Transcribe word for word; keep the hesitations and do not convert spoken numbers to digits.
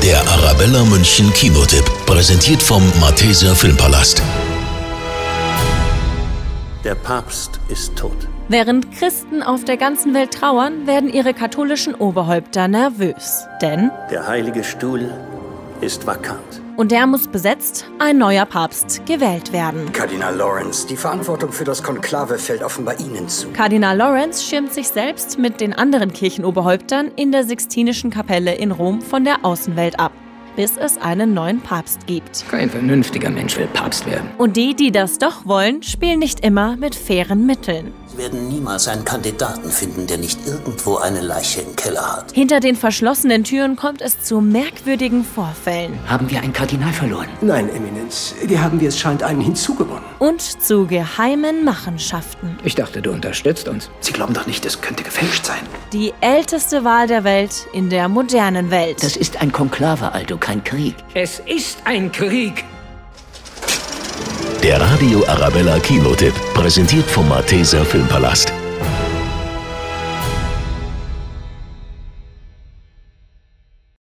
Der Arabella München Kinotipp, präsentiert vom Malteser Filmpalast. Der Papst ist tot. Während Christen auf der ganzen Welt trauern, werden ihre katholischen Oberhäupter nervös. Denn Der heilige Stuhl ist vakant. und der muss besetzt, ein neuer Papst gewählt werden. Kardinal Lawrence, die Verantwortung für das Konklave fällt offenbar Ihnen zu. Kardinal Lawrence schirmt sich selbst mit den anderen Kirchenoberhäuptern in der Sixtinischen Kapelle in Rom von der Außenwelt ab, bis es einen neuen Papst gibt. Kein vernünftiger Mensch will Papst werden. Und die, die das doch wollen, spielen nicht immer mit fairen Mitteln. Sie werden niemals einen Kandidaten finden, der nicht irgendwo eine Leiche im Keller hat. Hinter den verschlossenen Türen kommt es zu merkwürdigen Vorfällen Haben wir einen Kardinal verloren? Nein, Eminenz. Wir haben, wie es scheint, einen hinzugewonnen. und zu geheimen Machenschaften. Ich dachte, du unterstützt uns. Sie glauben doch nicht, es könnte gefälscht sein. Die älteste Wahl der Welt in der modernen Welt. Das ist ein Konklave, Aldo, kein Krieg. Es ist ein Krieg. Der Radio Arabella Kinotipp, präsentiert vom Malteser Filmpalast.